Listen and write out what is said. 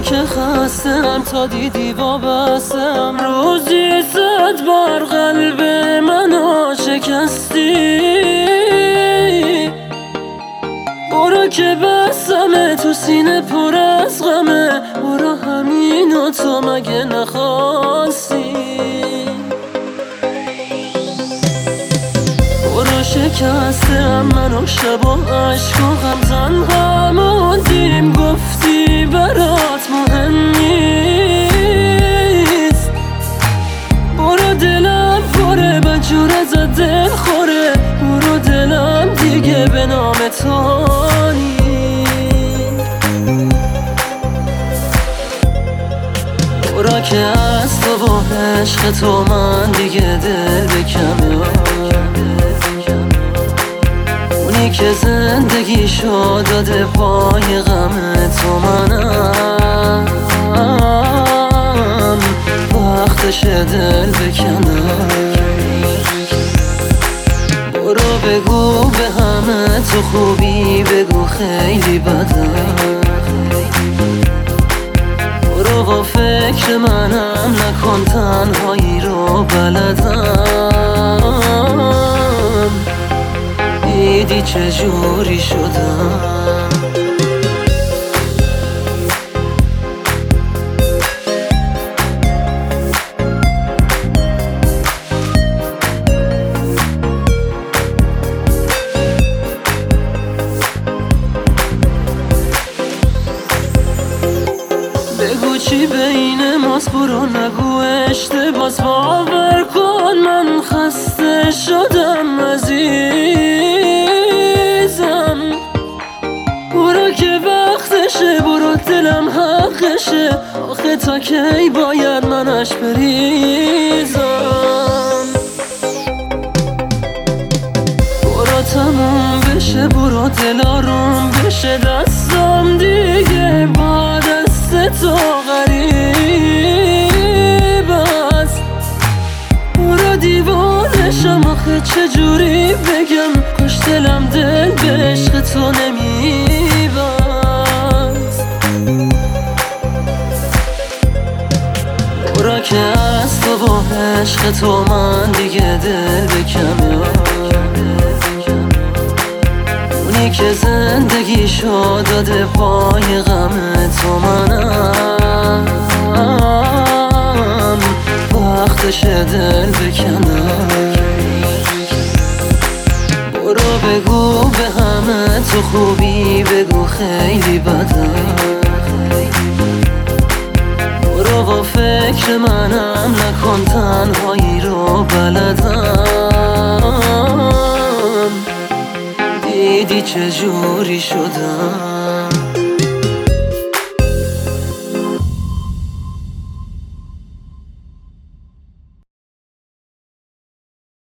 که خستم تا دیدی وابستم، روزی 100 بار قلب منو شکستی. برو که بستمه تو سینه پر از غمه، برو همینو تو مگه نخواستی. برو شکستم منو شب و عشق و غم تنها موندیم، گفتی برات مهم نیست. برو دلم پره بجور ازت دل خوره، برو دلم دیگه به نام تو نیست. برو که از تو و عشق تو من دیگه دل بکنم، اونی که زندگی شد داده پای غم تو منم. وقتش دل بکنم. برو بگو به همه تو خوبی، بگو خیلی بدم. برو با فکر منم نکن تنهایی رو بلدم. دیدی چجوری شدم. بگو چی بین ماست، برو نگو اشتباس، باور کن من خسته شدم عزیزم. برو که وقتشه، برو دلم حقشه، آخه تا کی باید منش بریزم. برو تموم بشه، برو دل آروم بشه، دستم دیگه با دست تو غریب است. برو دیوانشم آخه چجوری بگم، کاش دلم دل به عشق تو نمیبست. برو که از تو با عشق تو من دیگه دل بکنم، اونی که زندگی شد داده پای غم تو منم. وقتش دل بکنم. برو بگو به همه تو خوبی، بگو خیلی بدم. برو با فکر منم نکن تنهایی رو بلدم. دیدی چجوری شدم.